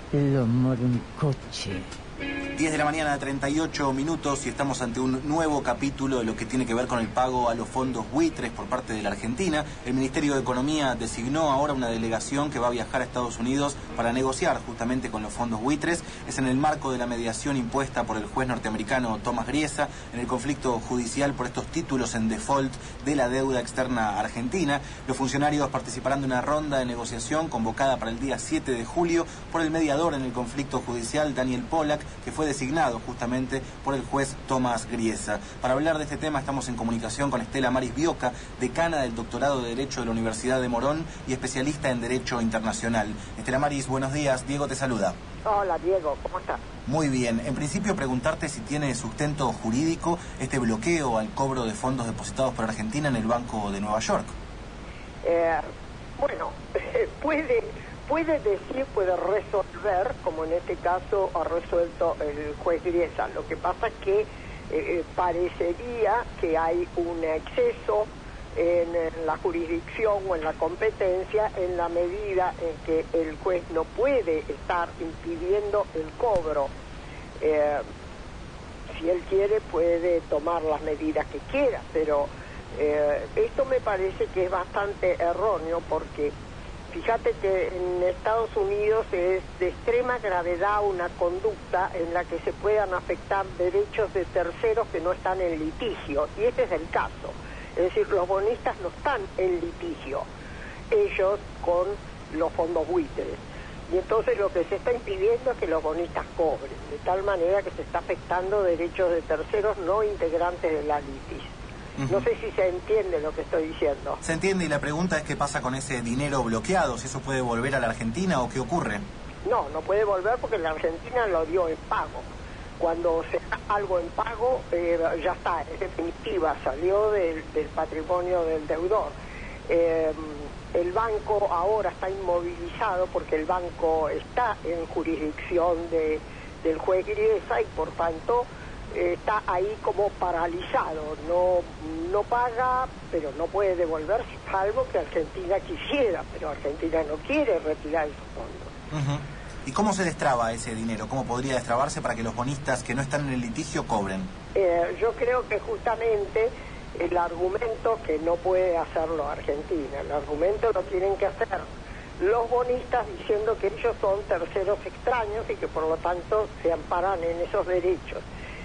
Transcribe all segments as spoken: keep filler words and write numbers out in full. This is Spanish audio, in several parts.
Lo moroncoche. diez de la mañana, treinta y ocho minutos, y estamos ante un nuevo capítulo de lo que tiene que ver con el pago a los fondos buitres por parte de la Argentina. El Ministerio de Economía designó ahora una delegación que va a viajar a Estados Unidos para negociar justamente con los fondos buitres. Es en el marco de la mediación impuesta por el juez norteamericano Tomás Griesa en el conflicto judicial por estos títulos en default de la deuda externa argentina. Los funcionarios participarán de una ronda de negociación convocada para el día siete de julio por el mediador en el conflicto judicial, Daniel Pollack, que fue designado justamente por el juez Tomás Griesa. Para hablar de este tema estamos en comunicación con Estela Maris Bioca, decana del doctorado de Derecho de la Universidad de Morón y especialista en Derecho Internacional. Estela Maris, buenos días. Diego te saluda. Hola, Diego, ¿cómo estás? Muy bien. En principio, preguntarte si tiene sustento jurídico este bloqueo al cobro de fondos depositados por Argentina en el Banco de Nueva York. Eh, bueno, puede... Puede decir, puede resolver, como en este caso ha resuelto el juez Griesa. Lo que pasa es que eh, parecería que hay un exceso en, en la jurisdicción o en la competencia en la medida en que el juez no puede estar impidiendo el cobro. Eh, si él quiere puede tomar las medidas que quiera, pero eh, esto me parece que es bastante erróneo porque fíjate que en Estados Unidos es de extrema gravedad una conducta en la que se puedan afectar derechos de terceros que no están en litigio, y este es el caso. Es decir, los bonistas no están en litigio, ellos con los fondos buitres. Y entonces lo que se está impidiendo es que los bonistas cobren, de tal manera que se está afectando derechos de terceros no integrantes de la litis. No sé si se entiende lo que estoy diciendo. Se entiende, y la pregunta es qué pasa con ese dinero bloqueado, si eso puede volver a la Argentina o qué ocurre. No, no puede volver porque la Argentina lo dio en pago. Cuando se da algo en pago, eh, ya está, es definitiva, salió del, del patrimonio del deudor. Eh, el banco ahora está inmovilizado porque el banco está en jurisdicción de, del juez Griesa y por tanto está ahí como paralizado, no no paga, pero no puede devolver, salvo que Argentina quisiera, pero Argentina no quiere retirar esos fondos. Uh-huh. ¿Y cómo se destraba ese dinero? ¿Cómo podría destrabarse para que los bonistas que no están en el litigio cobren? Eh, yo creo que justamente el argumento que no puede hacerlo Argentina, el argumento lo tienen que hacer los bonistas diciendo que ellos son terceros extraños y que por lo tanto se amparan en esos derechos.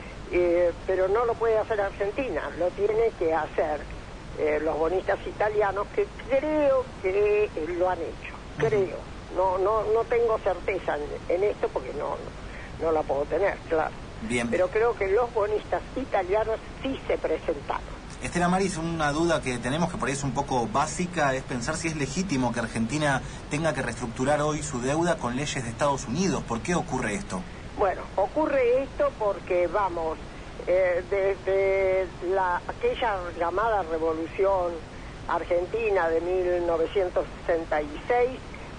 Eh, pero no lo puede hacer Argentina, lo tiene que hacer eh, los bonistas italianos, que creo que eh, lo han hecho, creo, no no no tengo certeza en, en esto porque no, no no la puedo tener, claro. Bien. Pero creo que los bonistas italianos sí se presentaron. Estela Maris, una duda que tenemos que por ahí es un poco básica, es pensar si es legítimo que Argentina tenga que reestructurar hoy su deuda con leyes de Estados Unidos. ¿Por qué ocurre esto? Bueno, ocurre esto porque, vamos, eh, desde la, aquella llamada Revolución Argentina de mil novecientos sesenta y seis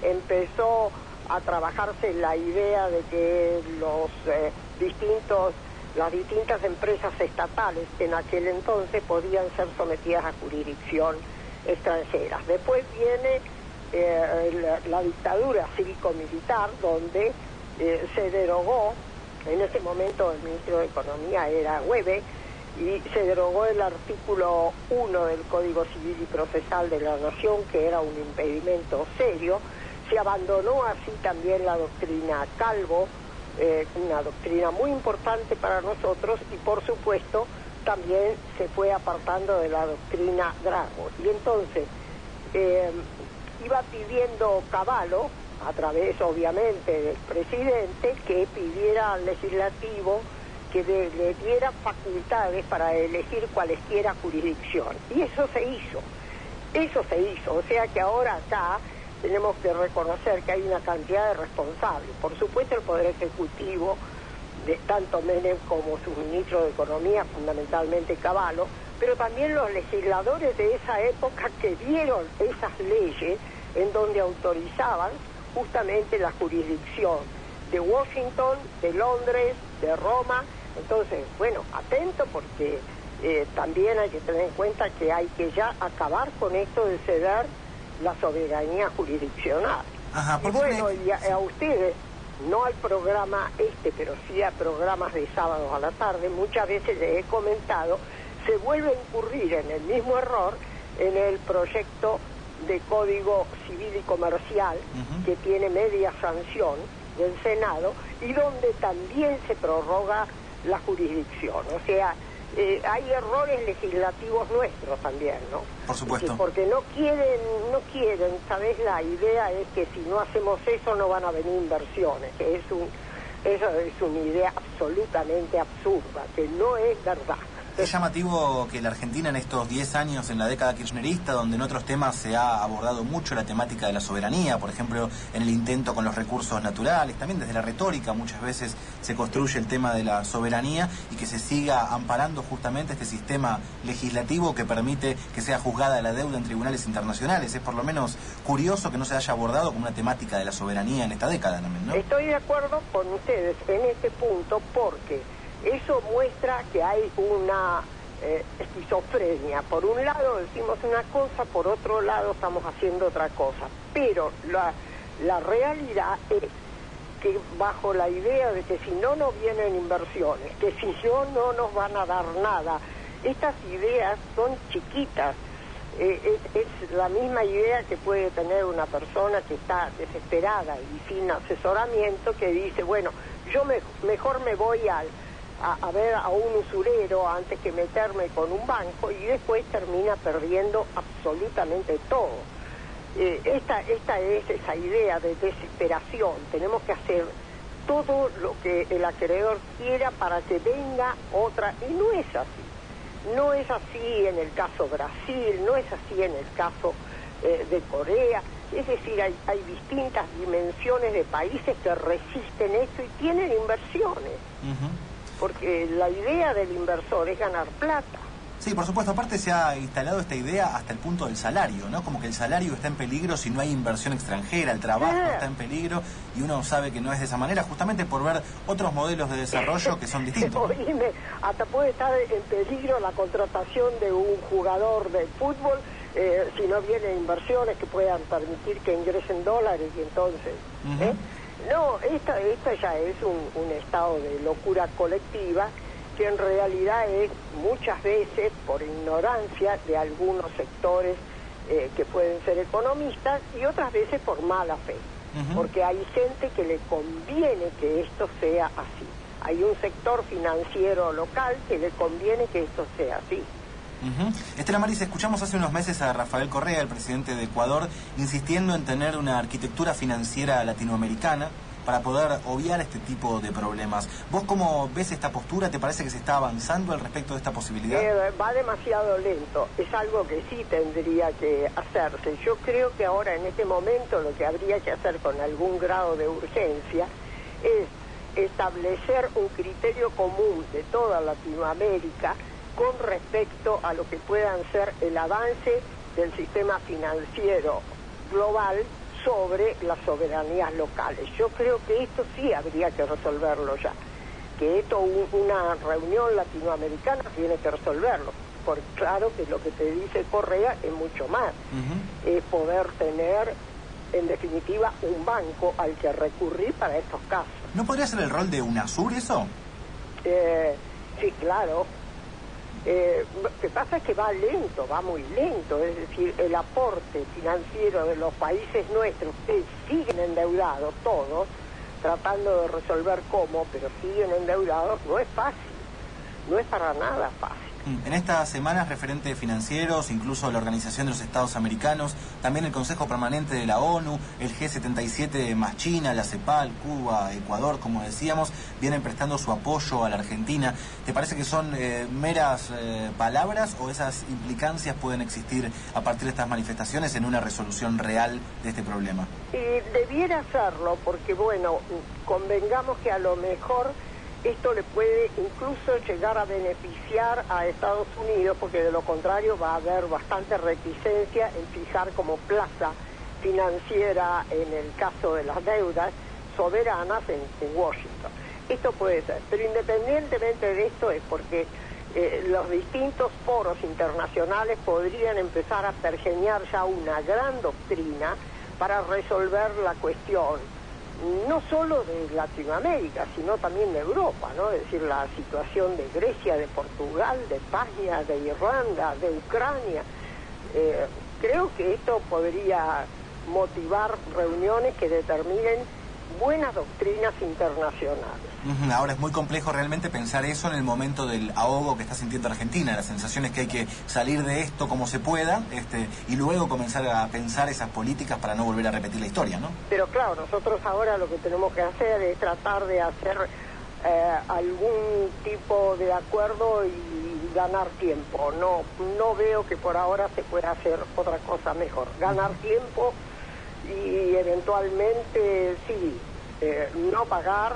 empezó a trabajarse la idea de que los eh, distintos, las distintas empresas estatales en aquel entonces podían ser sometidas a jurisdicción extranjera. Después viene eh, la, la dictadura cívico-militar, donde Eh, se derogó, en ese momento el ministro de Economía era Hueve, y se derogó el artículo uno del Código Civil y Procesal de la Nación, que era un impedimento serio. Se abandonó así también la doctrina Calvo, eh, una doctrina muy importante para nosotros, y por supuesto también se fue apartando de la doctrina Drago. Y entonces eh, iba pidiendo Cavallo, a través obviamente del presidente, que pidiera al legislativo que de, le diera facultades para elegir cualesquiera jurisdicción. Y eso se hizo, eso se hizo. O sea que ahora acá tenemos que reconocer que hay una cantidad de responsables. Por supuesto el Poder Ejecutivo, de tanto Menem como su ministro de Economía, fundamentalmente Cavallo, pero también los legisladores de esa época que dieron esas leyes en donde autorizaban justamente la jurisdicción de Washington, de Londres, de Roma. Entonces, bueno, atento porque eh, también hay que tener en cuenta que hay que ya acabar con esto de ceder la soberanía jurisdiccional. Ajá, y bueno, y a, a ustedes no al programa este, pero sí a programas de sábados a la tarde, muchas veces les he comentado, se vuelve a incurrir en el mismo error en el proyecto de Código Civil y Comercial, uh-huh. que tiene media sanción del Senado, y donde también se prorroga la jurisdicción. O sea, eh, hay errores legislativos nuestros también, ¿no? Por supuesto. Porque no quieren, no quieren, ¿sabes? La idea es que si no hacemos eso no van a venir inversiones, que es un, eso es una idea absolutamente absurda, que no es verdad. Es llamativo que la Argentina en estos diez años, en la década kirchnerista, donde en otros temas se ha abordado mucho la temática de la soberanía, por ejemplo, en el intento con los recursos naturales, también desde la retórica muchas veces se construye el tema de la soberanía, y que se siga amparando justamente este sistema legislativo que permite que sea juzgada la deuda en tribunales internacionales. Es por lo menos curioso que no se haya abordado como una temática de la soberanía en esta década también, ¿no? Estoy de acuerdo con ustedes en este punto, porque eso muestra que hay una eh, esquizofrenia. Por un lado decimos una cosa, por otro lado estamos haciendo otra cosa. Pero la, la realidad es que bajo la idea de que si no nos vienen inversiones, que si no, no nos van a dar nada, estas ideas son chiquitas. Eh, es, es la misma idea que puede tener una persona que está desesperada y sin asesoramiento, que dice, bueno, yo me, mejor me voy al A, a ver a un usurero antes que meterme con un banco, y después termina perdiendo absolutamente todo. Eh, esta, esta es esa idea de desesperación. Tenemos que hacer todo lo que el acreedor quiera para que venga otra, y no es así. No es así en el caso Brasil, no es así en el caso eh, de Corea. Es decir, hay, hay distintas dimensiones de países que resisten esto y tienen inversiones. Uh-huh. Porque la idea del inversor es ganar plata. Sí, por supuesto. Aparte se ha instalado esta idea hasta el punto del salario, ¿no? Como que el salario está en peligro si no hay inversión extranjera, el trabajo ah. está en peligro, y uno sabe que no es de esa manera, justamente por ver otros modelos de desarrollo que son distintos. Oíme, hasta puede estar en peligro la contratación de un jugador de fútbol eh, si no vienen inversiones que puedan permitir que ingresen dólares, y entonces... Uh-huh. ¿eh? No, esta, esta ya es un, un estado de locura colectiva, que en realidad es muchas veces por ignorancia de algunos sectores eh, que pueden ser economistas, y otras veces por mala fe, uh-huh. porque hay gente que le conviene que esto sea así. Hay un sector financiero local que le conviene que esto sea así. Uh-huh. Estela Maris, escuchamos hace unos meses a Rafael Correa, el presidente de Ecuador, insistiendo en tener una arquitectura financiera latinoamericana para poder obviar este tipo de problemas. ¿Vos cómo ves esta postura? ¿Te parece que se está avanzando al respecto de esta posibilidad? Eh, va demasiado lento. Es algo que sí tendría que hacerse. Yo creo que ahora, en este momento, lo que habría que hacer con algún grado de urgencia es establecer un criterio común de toda Latinoamérica con respecto a lo que puedan ser el avance del sistema financiero global sobre las soberanías locales. Yo creo que esto sí habría que resolverlo ya, que esto un, una reunión latinoamericana tiene que resolverlo, porque claro que lo que te dice Correa es mucho más, uh-huh. es poder tener en definitiva un banco al que recurrir para estos casos. ¿No podría ser el rol de UNASUR eso? Eh, sí, claro. Eh, lo que pasa es que va lento, va muy lento, es decir, el aporte financiero de los países nuestros, que siguen endeudados todos, tratando de resolver cómo, pero siguen endeudados, no es fácil, no es para nada fácil. En estas semanas, referentes financieros, incluso la Organización de los Estados Americanos, también el Consejo Permanente de la ONU, el G setenta y siete más China, la CEPAL, Cuba, Ecuador, como decíamos, vienen prestando su apoyo a la Argentina. ¿Te parece que son eh, meras eh, palabras, o esas implicancias pueden existir a partir de estas manifestaciones en una resolución real de este problema? Eh, debiera serlo, porque bueno, convengamos que a lo mejor esto le puede incluso llegar a beneficiar a Estados Unidos, porque de lo contrario va a haber bastante reticencia en fijar como plaza financiera, en el caso de las deudas soberanas, en, en Washington. Esto puede ser, pero independientemente de esto es porque eh, los distintos foros internacionales podrían empezar a pergeñar ya una gran doctrina para resolver la cuestión no solo de Latinoamérica, sino también de Europa, ¿no? Es decir, la situación de Grecia, de Portugal, de España, de Irlanda, de Ucrania. Eh, creo que esto podría motivar reuniones que determinen buenas doctrinas internacionales. Ahora es muy complejo realmente pensar eso en el momento del ahogo que está sintiendo Argentina. La sensación es que hay que salir de esto como se pueda, este, y luego comenzar a pensar esas políticas para no volver a repetir la historia, ¿no? Pero claro, nosotros ahora lo que tenemos que hacer es tratar de hacer eh, algún tipo de acuerdo y ganar tiempo. No, no veo que por ahora se pueda hacer otra cosa mejor. Ganar tiempo y eventualmente, sí, eh, no pagar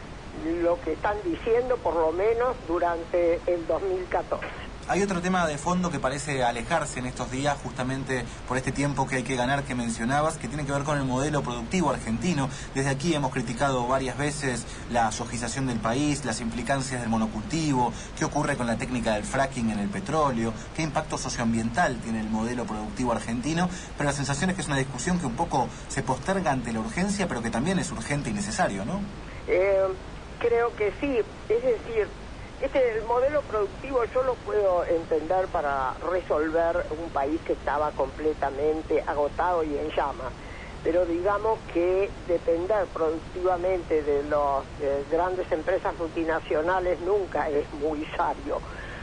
lo que están diciendo, por lo menos durante el dos mil catorce. Hay otro tema de fondo que parece alejarse en estos días, justamente por este tiempo que hay que ganar que mencionabas, que tiene que ver con el modelo productivo argentino. Desde aquí hemos criticado varias veces la sojización del país, las implicancias del monocultivo, qué ocurre con la técnica del fracking en el petróleo, qué impacto socioambiental tiene el modelo productivo argentino, pero la sensación es que es una discusión que un poco se posterga ante la urgencia, pero que también es urgente y necesario, ¿no? Eh, creo que sí, es decir, Este, el modelo productivo yo lo puedo entender para resolver un país que estaba completamente agotado y en llamas, pero digamos que depender productivamente de las eh, grandes empresas multinacionales nunca es muy sabio.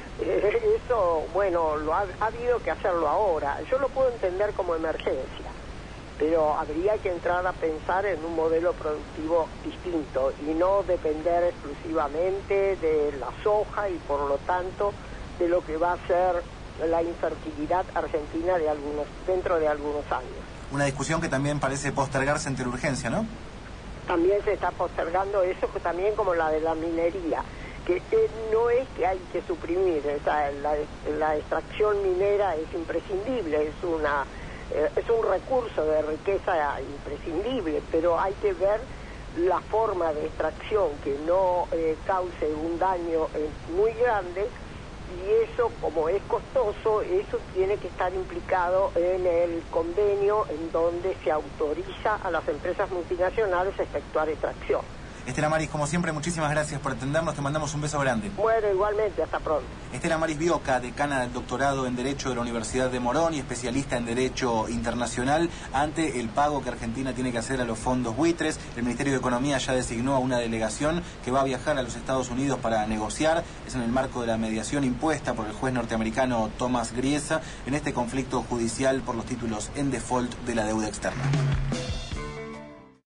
Eh, eso, bueno, lo ha, ha habido que hacerlo ahora. Yo lo puedo entender como emergencia, pero habría que entrar a pensar en un modelo productivo distinto y no depender exclusivamente de la soja y por lo tanto de lo que va a ser la infertilidad argentina de algunos, dentro de algunos años. Una discusión que también parece postergarse ante la urgencia, ¿no? También se está postergando eso, que también como la de la minería, que eh, no es que hay que suprimir, o sea, la, la extracción minera es imprescindible, es una... es un recurso de riqueza imprescindible, pero hay que ver la forma de extracción que no eh, cause un daño eh, muy grande, y eso, como es costoso, eso tiene que estar implicado en el convenio en donde se autoriza a las empresas multinacionales a efectuar extracción. Estela Maris, como siempre, muchísimas gracias por atendernos, te mandamos un beso grande. Bueno, igualmente, hasta pronto. Estela Maris Bioca, decana del doctorado en Derecho de la Universidad de Morón y especialista en Derecho Internacional, ante el pago que Argentina tiene que hacer a los fondos buitres. El Ministerio de Economía ya designó a una delegación que va a viajar a los Estados Unidos para negociar. Es en el marco de la mediación impuesta por el juez norteamericano Thomas Griesa en este conflicto judicial por los títulos en default de la deuda externa.